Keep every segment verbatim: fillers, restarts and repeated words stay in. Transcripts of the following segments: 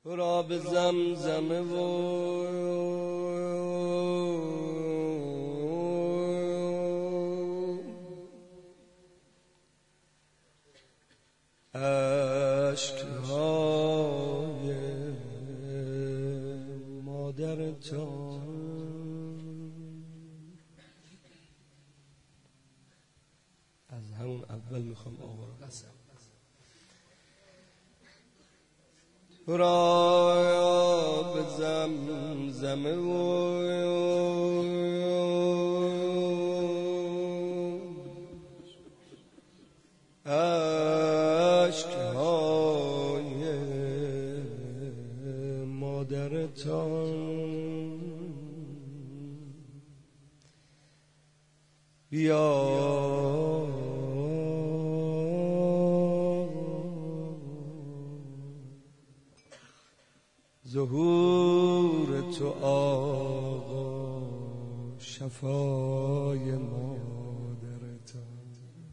تو را به زمزمه و عشقهای مادرتان از همون اول میخوام آقا رو قسم تو را به زمزمه و عشقهای مادرتان بیا ظهور تو آقا شفای مادرتان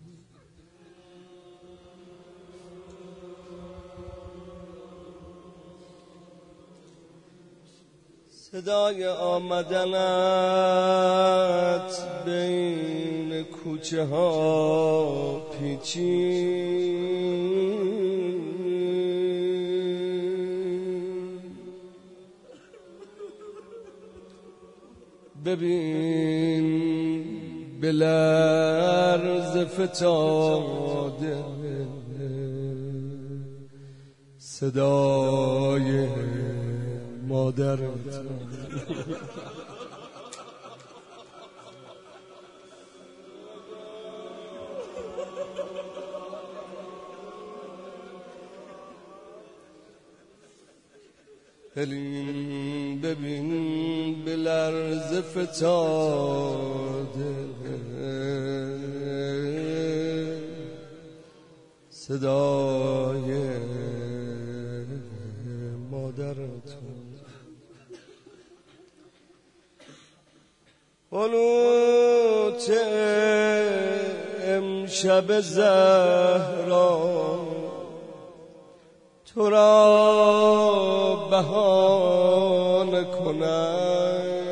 صدای آمدنت بین کوچه ها پیچید ببین به لرز فتاده صدای مادرت ببین ببین به لرز فتاده صدای مادرتون قنوت امشب زهرا تو را بهانه کنم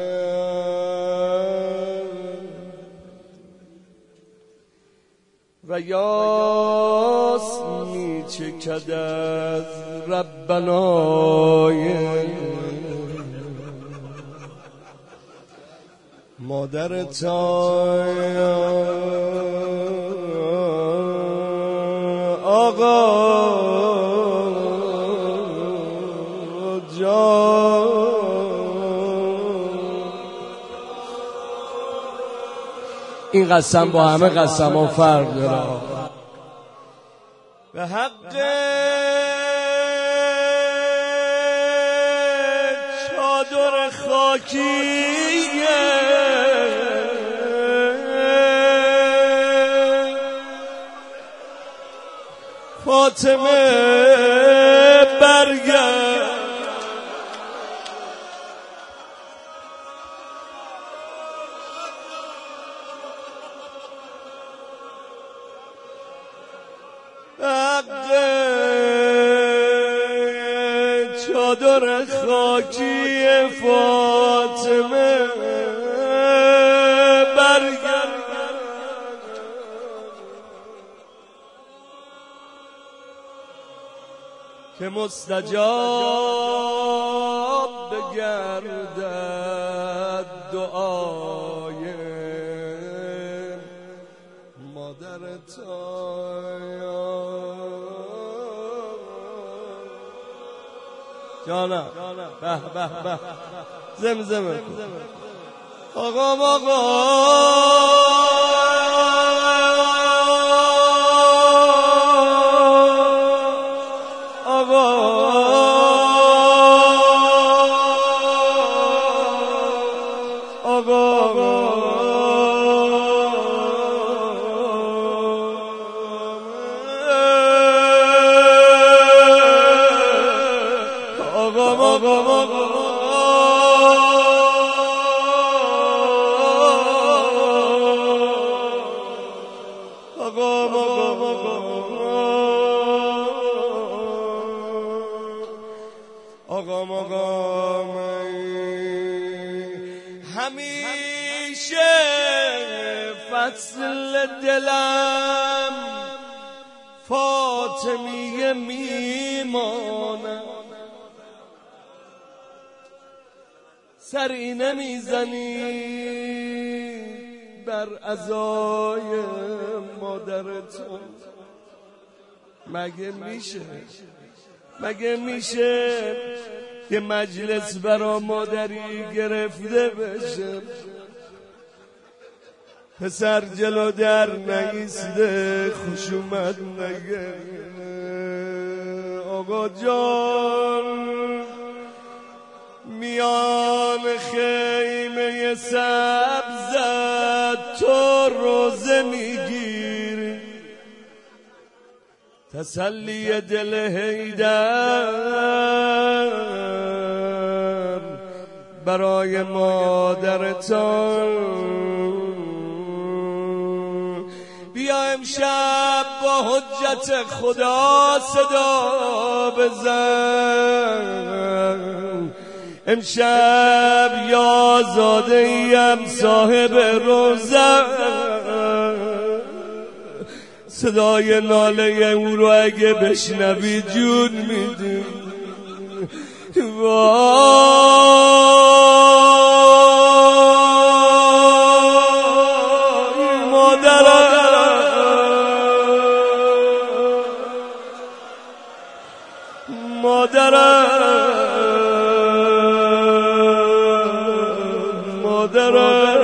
و یاس می چکد از ربنای مادرتان آقا این قسم با همه قسم ها فرق داره به حق چادر خاکی فاطمه برگرد حق چادر خاکی فاطمه برگرد که مستجاب بگردد دعای مادرتان جانم به به به زمزمه آقا آقا آقا مقام همیشه فصل دلم فاطمیه میمانم، سری نمیزنی بر عزای مادرتون. مگه میشه مگه میشه یه مجلس برا مادری گرفته بشه، پسر جلو در نایسته خشومت نگه؟ آقا جان میان خیمه سبزت تو روزه میگیری، تسلی دل حیدر برای مادرتان. بیا امشب با حجت خدا صدا بزن، امشب یا زاده ایم صاحب روزه، صدای ناله او رو اگه بشنوی جون میدی. وای مادرم مادرم مادرم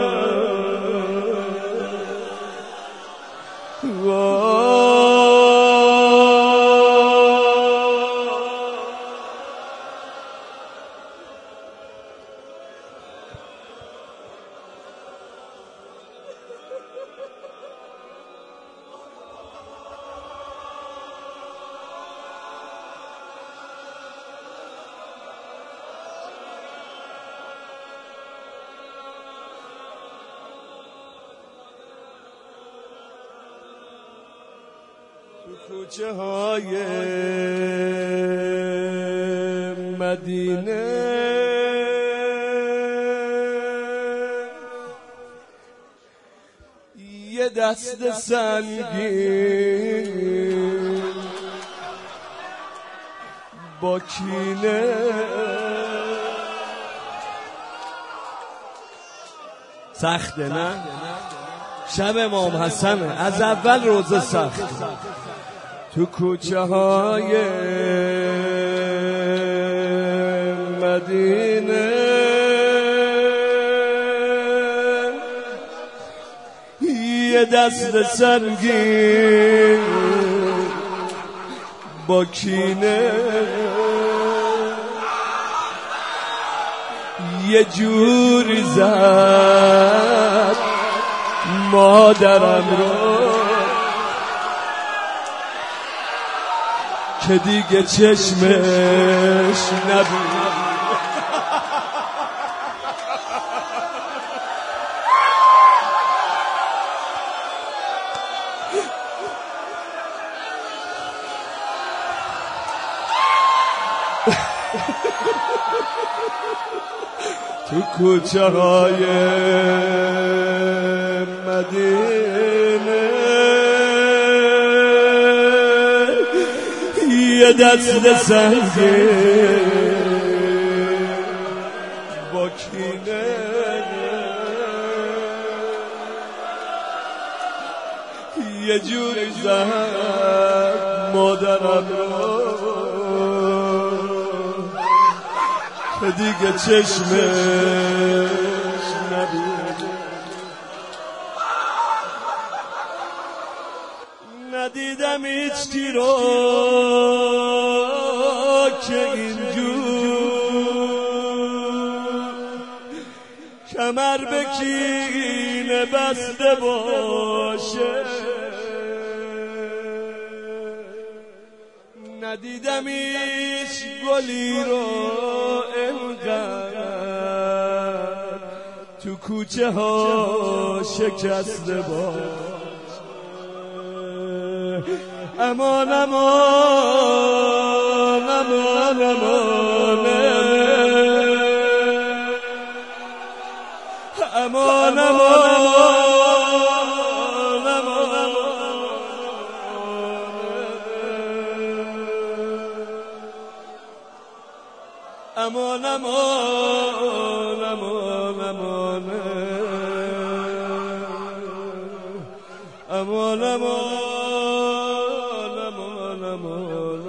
کوچه های مدینه یه دست سنگین با کینه سخته نه؟ شب امام حسنه، از اول روزه سخت. تو کوچه های مدینه یه دست سنگین با کینه یه جوری زد مادرم رو که دیگه چشمش نبود. تو کوچه های مدینه یه دست سنگین با کینه یه جوری زد مادرم رو که دیگه چشمش نبود. ندیدم هیچ کی رو که اینجور کمر به کینه بسته باشه. ندیدم هیچ گلی رو انقدر تو کوچه ها شکسته باشه. امان امان امان امان امان امان امان امان امان امان امان امان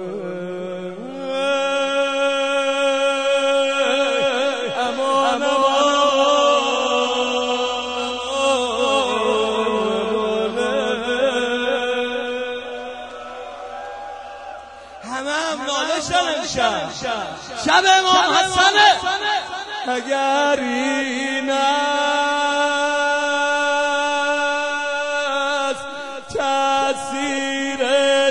همه هم ناله شدن شب شب امام حسنه اگر این است تأثیر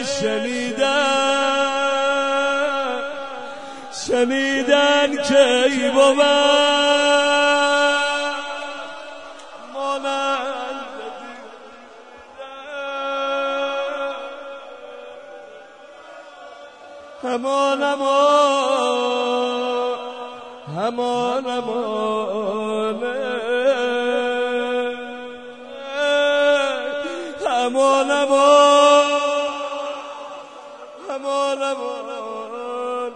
شنیدن شنیدن که ای بود همان امان همان امان همان امان همان امان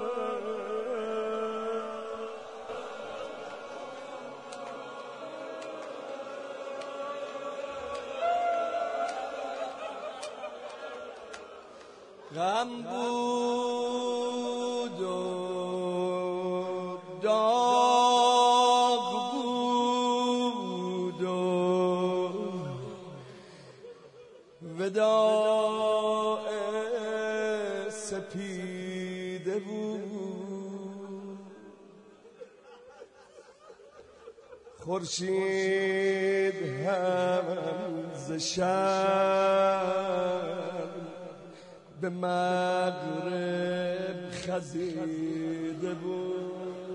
غم بود و داغ بود و وداع سپیده بود خورشید هم ز شب به مغرب خزیده بود